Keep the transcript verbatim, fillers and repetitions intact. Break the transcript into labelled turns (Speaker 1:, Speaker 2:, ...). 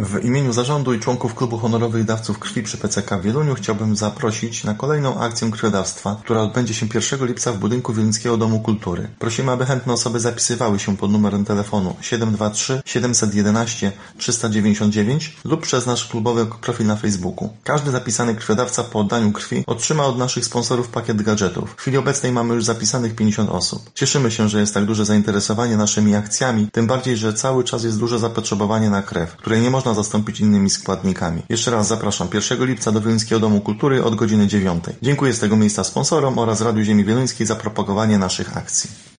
Speaker 1: W imieniu zarządu i członków Klubu Honorowych Dawców Krwi przy P C K w Wieluniu chciałbym zaprosić na kolejną akcję krwiodawstwa, która odbędzie się pierwszego lipca w budynku Wieluńskiego Domu Kultury. Prosimy, aby chętne osoby zapisywały się pod numerem telefonu siedem dwa trzy siedem jeden jeden trzy dziewięć dziewięć lub przez nasz klubowy profil na Facebooku. Każdy zapisany krwiodawca po oddaniu krwi otrzyma od naszych sponsorów pakiet gadżetów. W chwili obecnej mamy już zapisanych pięćdziesiąt osób. Cieszymy się, że jest tak duże zainteresowanie naszymi akcjami, tym bardziej, że cały czas jest duże zapotrzebowanie na krew, której nie można zastąpić innymi składnikami. Jeszcze raz zapraszam pierwszego lipca do Wieluńskiego Domu Kultury od godziny dziewiątej. Dziękuję z tego miejsca sponsorom oraz Radiu Ziemi Wieluńskiej za propagowanie naszych akcji.